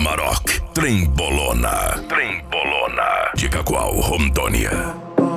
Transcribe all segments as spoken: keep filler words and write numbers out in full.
Amarok, Trembolona, Trembolona. Diga qual, Rondônia.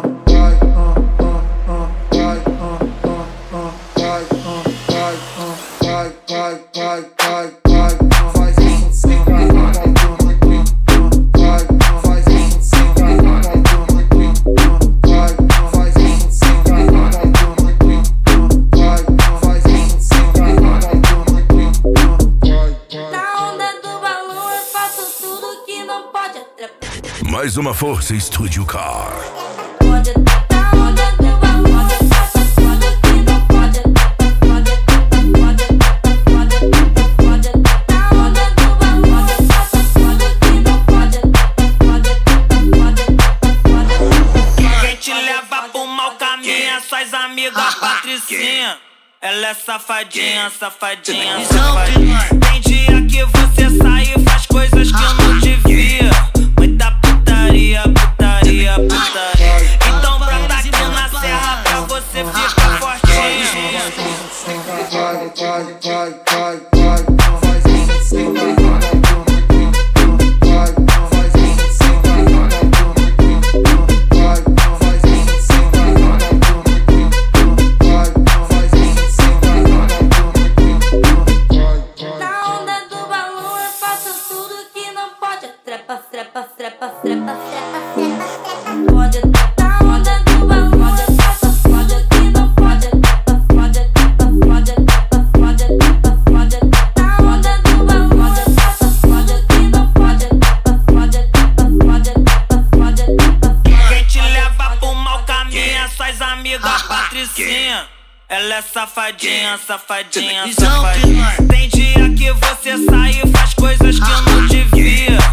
Mais uma força Estúdio Car. Quem te leva pro mau caminho é suas amigas Patricinha. Ela é safadinha, safadinha, safadinha. Tem dia que você sai e faz coisas que eu não devia. Muita putaria, putaria, putaria. Então brota aqui na serra pra você ficar fortinho. Na onda do balão eu faço tudo que não pode. Trepa, trepa, trepa, trepa, trepa, trepa. Pode trepa, onda do balão. Pode trepa, pode que não pode. Trepa, pode trepa, pode trepa, pode trepa, pode trepa. Onda do balão. Pode trepa, pode que não pode. Trepa, pode trepa, pode trepa, pode trepa. Quem te leva pro mau caminho é suas amigas Patricinha. Ela é safadinha, safadinha, safadinha. Tem dia que você sai e faz coisas que eu não devia.